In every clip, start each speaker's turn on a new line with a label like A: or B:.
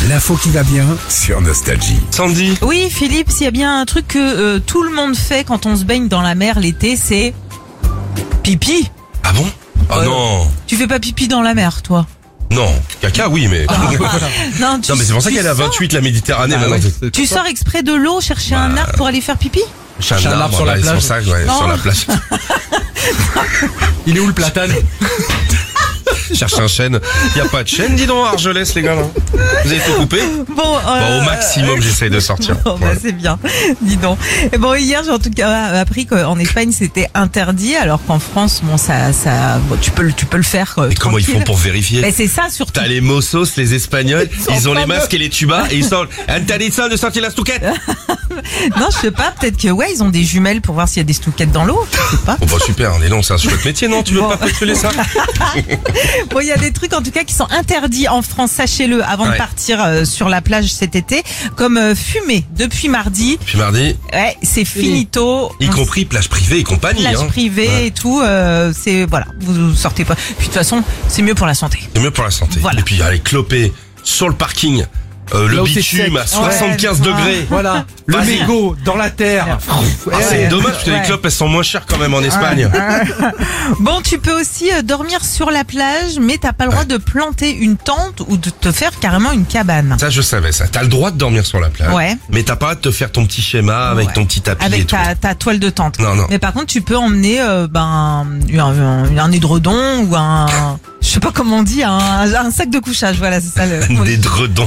A: L'info qui va bien sur Nostalgie.
B: Sandy.
C: Oui, Philippe, s'il y a bien un truc que tout le monde fait quand on se baigne dans la mer l'été, c'est pipi.
B: Ah bon? Oh non.
C: Tu fais pas pipi dans la mer, toi?
B: Non. Caca, oui, mais...
C: Non,
B: Non, mais c'est pour ça qu'elle est à 28, la Méditerranée, maintenant.
C: Tu sors exprès de l'eau chercher un arbre pour aller faire pipi?
B: Cherche un arbre sur la plage. C'est pour ça, ouais,
C: Non.
B: sur la plage.
A: Il est où le platane?
B: Cherche un chêne. Y a pas de chêne, dis donc, à Argelès, les gars, là. Vous avez tout coupé?
C: Bon,
B: Au maximum, j'essaye de sortir.
C: Bon, bah,
B: Ouais.
C: c'est bien, dis donc. Et bon, hier, j'ai en tout cas appris qu'en Espagne, c'était interdit, alors qu'en France, bon, bon, tu peux le faire.
B: Et comment ils font
C: tranquille.
B: pour vérifier?
C: Mais c'est ça, surtout.
B: T'as les mozos, les Espagnols, ils ont les masques et les tubas, et ils sont interdiction de sortir la stouquette.
C: Non, je sais pas, peut-être que, ouais, ils ont des jumelles pour voir s'il y a des stouquettes dans l'eau, je sais pas.
B: Bon, bah, super, on est long, c'est un chouette métier, non? Tu veux
C: Bon.
B: pas postuler ça?
C: Bon, il y a des trucs en tout cas qui sont interdits en France, sachez-le, avant de
B: Ouais.
C: partir sur la plage cet été, comme fumer depuis mardi.
B: Puis mardi,
C: Ouais, c'est finito.
B: y compris plage privée et compagnie,
C: Plage
B: hein.
C: privée
B: Ouais.
C: et tout, c'est voilà, vous sortez pas. Puis de toute façon, c'est mieux pour la santé.
B: C'est mieux pour la santé.
C: Voilà.
B: Et puis, aller cloper sur le parking, le
A: Là où c'est
B: bitume
A: sec.
B: à 75
C: Ouais.
B: degrés.
A: Voilà, le
B: Vas-y.
A: mégot dans la terre.
B: Ah, c'est dommage parce que les
C: Ouais.
B: clopes elles sont moins chères quand même en Espagne.
C: Bon, tu peux aussi dormir sur la plage, mais t'as pas le droit de planter une tente ou de te faire carrément une cabane.
B: Ça je savais ça. T'as le droit de dormir sur la plage.
C: Ouais.
B: Mais t'as pas le droit de te faire ton petit schéma avec
C: Ouais.
B: ton petit tapis et
C: Avec
B: tout.
C: ta toile de tente.
B: Non, non.
C: Mais par contre, tu peux emmener un édredon ou un, je sais pas comment on dit, un sac de couchage. Voilà, c'est ça le.
B: Des dredons.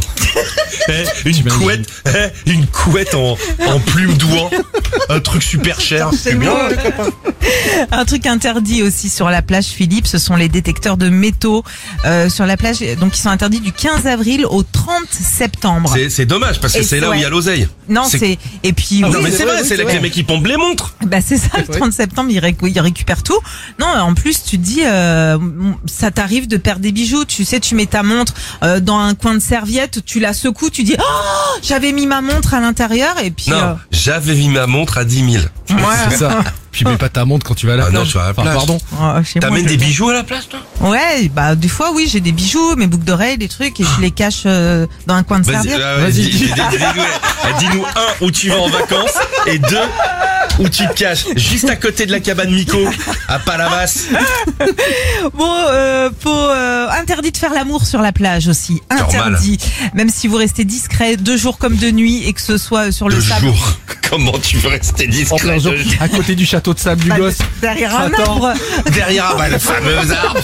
B: Une couette en plume d'oie. Un truc super cher. C'est bien les copains.
C: Un truc interdit aussi sur la plage, Philippe, ce sont les détecteurs de métaux sur la plage. Donc, ils sont interdits du 15 avril au 30 septembre.
B: C'est dommage parce que
C: Et
B: c'est là où
C: ouais.
B: il y a l'oseille.
C: Non, c'est et puis
B: Non
C: oui,
B: mais c'est vrai, c'est là que
C: ouais.
B: les mecs qui pompent les montres.
C: Bah c'est ça, le 30 septembre, ils récupèrent tout. Non, en plus, tu te dis, ça t'arrive de perdre des bijoux. Tu sais, tu mets ta montre dans un coin de serviette, tu la secoues, tu dis, oh, j'avais mis ma montre à l'intérieur, et puis...
B: Non, j'avais mis ma montre à 10 000.
A: C'est ça. Puis mets pas ta montre quand tu vas à la
B: Ah
A: plage.
B: non, tu vas à la plage.
A: Pardon.
C: chez moi,
B: T'amènes
C: je-
B: des bijoux à la plage toi?
C: Ouais, bah des fois, oui, j'ai des bijoux, mes boucles d'oreilles, des trucs, et je les cache dans un coin de
B: Vas-y,
C: serviette.
B: vas-y, dis-nous un où tu vas en vacances et deux où tu te caches juste à côté de la cabane Miko à Palavas.
C: Bon, interdit de faire l'amour sur la plage aussi.
B: Normal.
C: Interdit. Même si vous restez discret, 2 jours comme de nuit, et que ce soit sur le
B: De
C: sable.
B: jour. Comment tu veux rester
A: En plein
B: discret
A: jour, à côté du château de sable du
C: Bah,
A: gosse.
C: derrière un
A: Attends.
C: arbre.
B: derrière le fameux arbre?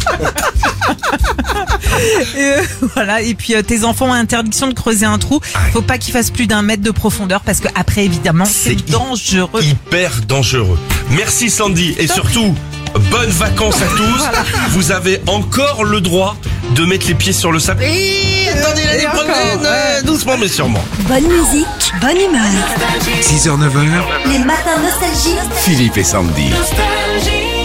C: Voilà. Et puis tes enfants ont interdiction de creuser un trou. Faut pas qu'ils fassent plus d'1 mètre de profondeur parce que après évidemment c'est
B: C'est
C: dangereux.
B: Hyper dangereux. Merci Sandy et surtout bonnes vacances à tous. Vous avez encore le droit de mettre les pieds sur le sable. Attendez l'année
C: encore,
B: prochaine,
C: ouais.
B: doucement mais sûrement.
D: Bonne musique, bonne humeur.
A: 6h, 9h,
D: Les matins nostalgie.
A: Philippe et Sandy.
E: Nostalgie.